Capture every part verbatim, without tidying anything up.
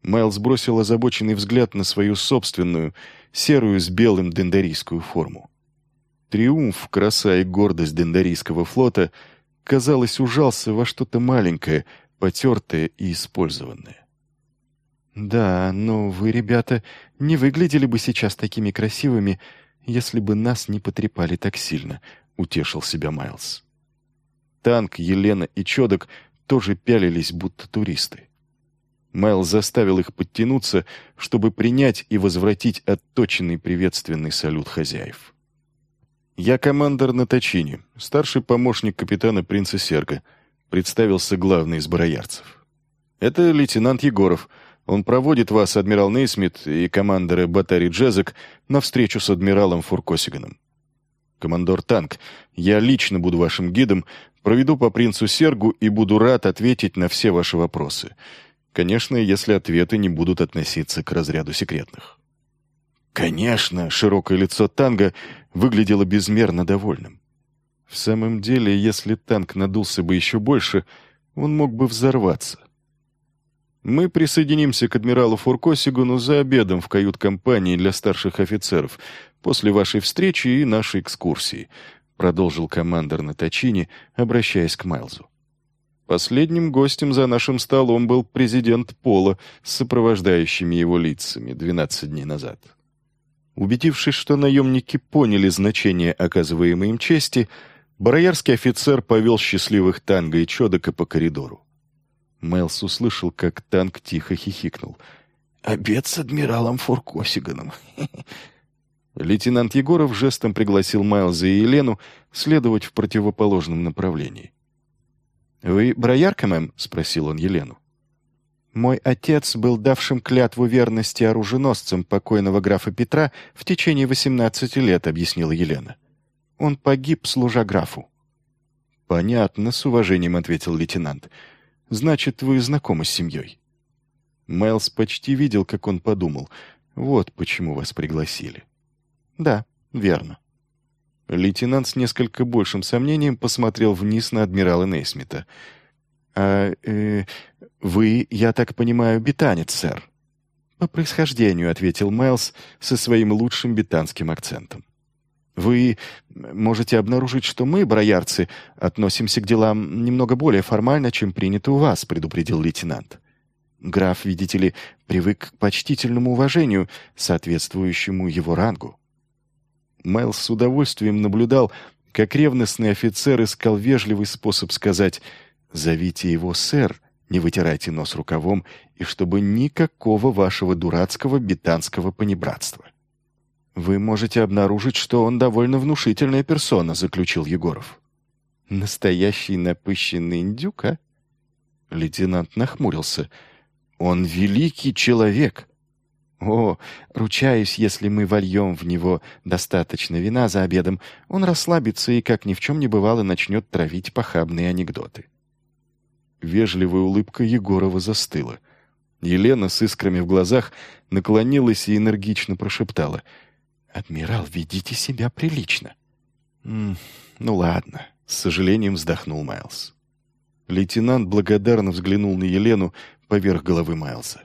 Майлз бросил озабоченный взгляд на свою собственную, серую с белым дендарийскую форму. Триумф, краса и гордость дендарийского флота, казалось, ужался во что-то маленькое, потертое и использованное. «Да, но вы, ребята, не выглядели бы сейчас такими красивыми, если бы нас не потрепали так сильно», — утешил себя Майлз. Танк, Елена и Чодок тоже пялились, будто туристы. Майлз заставил их подтянуться, чтобы принять и возвратить отточенный приветственный салют хозяев. «Я командор Наточини, старший помощник капитана принца Серга», — представился главный из бароярцев. «Это лейтенант Егоров. Он проводит вас, адмирал Нейсмит и командоры Батари Джезек, на встречу с адмиралом Фуркосиганом. Командор Танк, я лично буду вашим гидом, проведу по принцу Сергу и буду рад ответить на все ваши вопросы. Конечно, если ответы не будут относиться к разряду секретных». Конечно, широкое лицо Танга выглядело безмерно довольным. В самом деле, если Танк надулся бы еще больше, он мог бы взорваться. «Мы присоединимся к адмиралу Фуркосигану за обедом в кают-компании для старших офицеров после вашей встречи и нашей экскурсии», продолжил командор Наточини, обращаясь к Майлзу. Последним гостем за нашим столом был президент Пола с сопровождающими его лицами двенадцать дней назад. Убедившись, что наемники поняли значение оказываемой им чести, бароярский офицер повел счастливых Танга и Чодока по коридору. Майлз услышал, как Танк тихо хихикнул. «Обед с адмиралом Фуркосиганом». Лейтенант Егоров жестом пригласил Майлза и Елену следовать в противоположном направлении. «Вы бароярка, мэм?» — спросил он Елену. «Мой отец был давшим клятву верности оруженосцам покойного графа Петра в течение восемнадцати лет», — объяснила Елена. «Он погиб, служа графу». «Понятно», — с уважением ответил лейтенант. «Значит, вы знакомы с семьей?» Майлз почти видел, как он подумал. «Вот почему вас пригласили». «Да, верно». Лейтенант с несколько большим сомнением посмотрел вниз на адмирала Нейсмита. «А э, вы, я так понимаю, бетанец, сэр?» «По происхождению», — ответил Майлз со своим лучшим бетанским акцентом. «Вы можете обнаружить, что мы, бароярцы, относимся к делам немного более формально, чем принято у вас», — предупредил лейтенант. «Граф, видите ли, привык к почтительному уважению, соответствующему его рангу». Майлз с удовольствием наблюдал, как ревностный офицер искал вежливый способ сказать «Зовите его сэр, не вытирайте нос рукавом, и чтобы никакого вашего дурацкого бетанского понебратства». «Вы можете обнаружить, что он довольно внушительная персона», — заключил Егоров. «Настоящий напыщенный индюк, а?» Лейтенант нахмурился. «Он великий человек». «О, ручаюсь, если мы вольем в него достаточно вина за обедом, он расслабится и, как ни в чем не бывало, начнет травить похабные анекдоты». Вежливая улыбка Егорова застыла. Елена с искрами в глазах наклонилась и энергично прошептала: «Адмирал, ведите себя прилично». «М -м, «Ну ладно», — с сожалением вздохнул Майлз. Лейтенант благодарно взглянул на Елену поверх головы Майлза.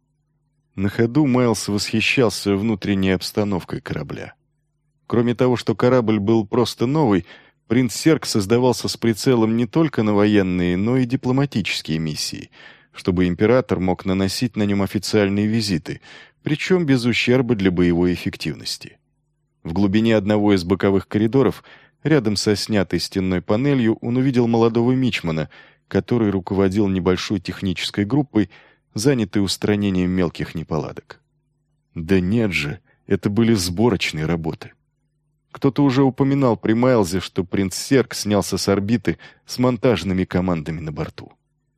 На ходу Майлз восхищался внутренней обстановкой корабля. Кроме того, что корабль был просто новый, принц Серг создавался с прицелом не только на военные, но и дипломатические миссии, чтобы император мог наносить на нем официальные визиты, причем без ущерба для боевой эффективности. В глубине одного из боковых коридоров, рядом со снятой стенной панелью, он увидел молодого мичмана, который руководил небольшой технической группой, занятой устранением мелких неполадок. Да нет же, это были сборочные работы. Кто-то уже упоминал при Майлзе, что принц Серг снялся с орбиты с монтажными командами на борту.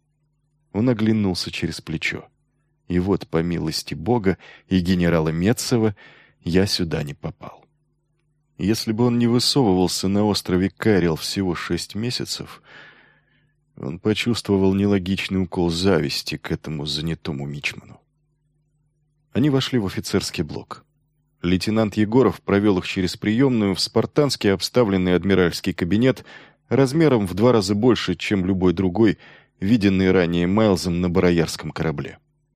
Он оглянулся через плечо. И вот, по милости Бога и генерала Метцева, я сюда не попал. Если бы он не высовывался на острове Кайрил всего шесть месяцев, он почувствовал нелогичный укол зависти к этому занятому мичману. Они вошли в офицерский блок. Лейтенант Егоров провел их через приемную в спартанский обставленный адмиральский кабинет размером в два раза больше, чем любой другой, виденный ранее Майлзом на бароярском корабле.